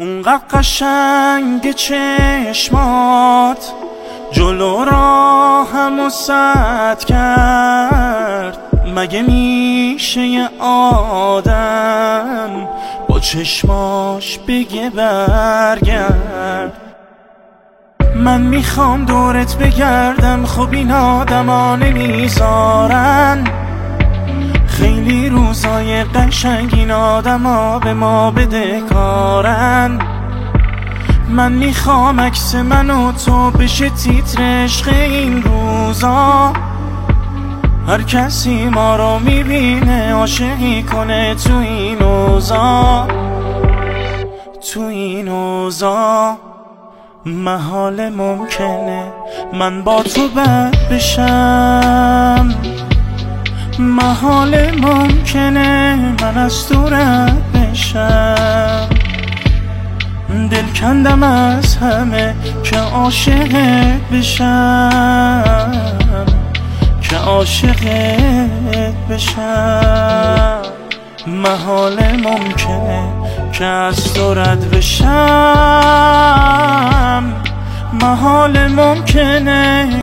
اونقدر قشنگ چشمات جلو راهمو سد کرد. مگه میشه یه آدم با چشماش بگه برگرد؟ من میخوام دورت بگردم، خب این آدما نمیذارن. خیلی روزای قشنگ این آدما به ما بدهکارن. من میخوام عکس من و تو بشه تیتر عشق این روزا. هر کسی ما رو میبینه عاشقی کنه تو این اوضاع. تو این اوضاع محال ممکنه من با تو بد بشم. محال ممکنه من از تو رد بشم. دل کندم از همه که عاشقت بشم، که عاشقت بشم. محال ممکنه که از تو رد بشم. محال ممکنه